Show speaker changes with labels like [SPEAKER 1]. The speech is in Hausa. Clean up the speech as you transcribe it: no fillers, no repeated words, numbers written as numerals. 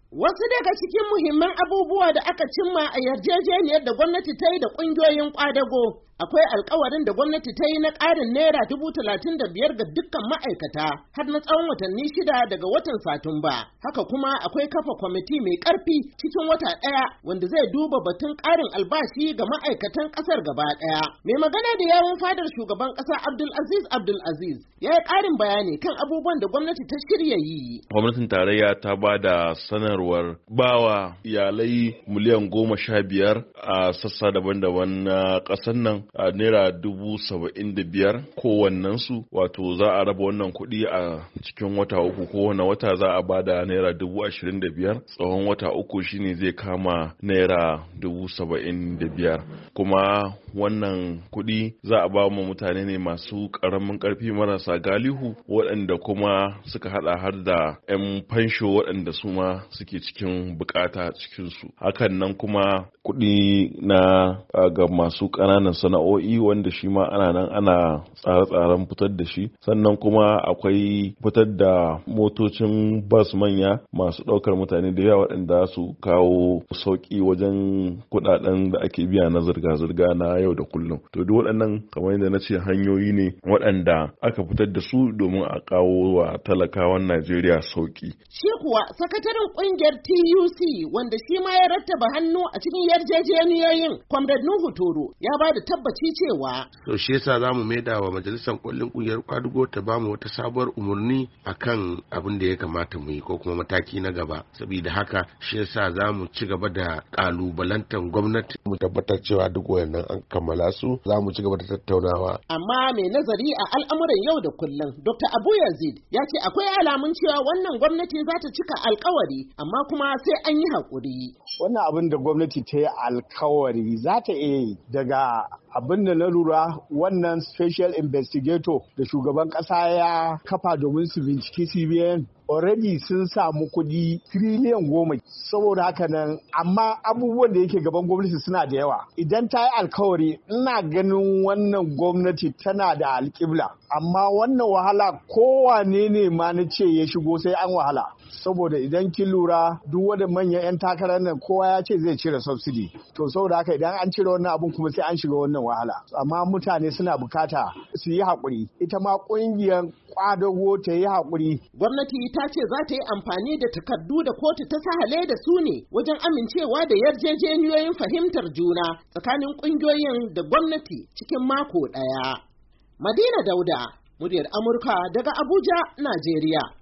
[SPEAKER 1] Wasu daga cikin muhimman abubuwa da aka cimma a yarjejeniyar da gwamnati ta yi da ƙungiyoyin ƙwadago. Akwai alkawarin da gwamnati ta yi na ƙarin naira 35,000 ga dukkan ma'aikata har na tsawon watanni 6 daga watan Satumba. Haka kuma akwai kafa kwamiti mai ƙarfi cikin wata ɗaya wanda zai duba batun ƙarin albashi ga ma'aikatan ƙasar gaba ɗaya. Mai magana da yawun fadar shugaban ƙasa Abdulaziz ya yi ƙarin bayani kan abubuwan da gwamnati ta shirya yi.
[SPEAKER 2] Gwamnatin tarayya ta ba da sanarwar bawa iyalai miliyan 15 a sassa daban-daban na ƙasar nan a naira 75,000 kowannensu, wato za a raba wannan kuɗi a cikin wata uku. Kowane wata za a bada naira 25,000, tsawon wata uku shine zai kama naira 75,000. Kuma wannan kuɗi za a ba mu mutane ne masu ƙaramin ƙarfi marasa galihu, waɗanda kuma suka hada har da 'yan fansho waɗanda su ma suke cikin bukata cikinsu. Hakan nan kuma kuɗi na ga masu ƙananan sana'o'i wanda shi ma ana nan ana tsare-tsaren fitar da shi. Sannan kuma akwai fitar da motocin bas manya masu ɗaukar mutane da yawa waɗanda su kawo sauƙi wajen kuɗaɗen da ake biya na zirga-zirga na yau da kullum. To duk waɗannan kamar yadda na ce hanyoyi ne waɗanda aka fitar da su domin a kawo wa talakawan Najeriya sauƙi.
[SPEAKER 1] Shi kuwa sakataren ƙungiyar TUC wanda shi ma ya rattaba hannu a cikin yarjejeniyoyin, Comrade Nuhu Toro, ya ba da tabbaci cewa
[SPEAKER 3] to shi yasa zamu maida wa majalisar kullin kungiyar kwadugo ta bamu wata sabuwar umurni akan abin da ya kamata mu yi ko kuma mataki na gaba. Saboda haka shi yasa zamu ci gaba da kalubalantar gwamnati mu tabbatar cewa duk wayannan an kammala su. Zamu ci gaba da tattaunawa.
[SPEAKER 1] Amma mai nazari a al'amuran yau da kullum, Dr. Abu Yazid, ya ce akwai alamun cewa wannan gwamnati za ta cika alkawari, amma kuma sai an yi haƙuri.
[SPEAKER 4] Wannan abin da gwamnati ta yi alkawari za ta iya yi. Daga abin da na lura, wannan special investigator da shugaban ƙasa ya kafa domin su binciki CBN already sun samu kuɗi tiriliyan 10. Saboda haka nan, amma abubuwan da yake gaban gwamnati suna da yawa. Idan ta yi alkawari, ina ganin wannan gwamnati tana da alƙibla. Amma wannan wahala kowane ne ma na ce ya shigo sai an wahala. Saboda idan kin lura, duk wanda manyan 'yan takarar nan kowa ya ce zai cire subsidy. To saboda haka idan an cire wannan abun kuma sai an shiga wannan wahala. Amma mutane suna bukata su yi haƙuri. Ita ma ƙungiyar kwadago ta yi haƙuri.
[SPEAKER 1] Gwamnati ta ce za ta yi amfani da takardu da kotu ta sahale da su ne wajen amincewa da yarjejeniyoyin fahimtar juna tsakanin ƙungiyoyin da gwamnati cikin mako ɗaya. Madina Dauda, muryar Amurka daga Abuja, Najeriya.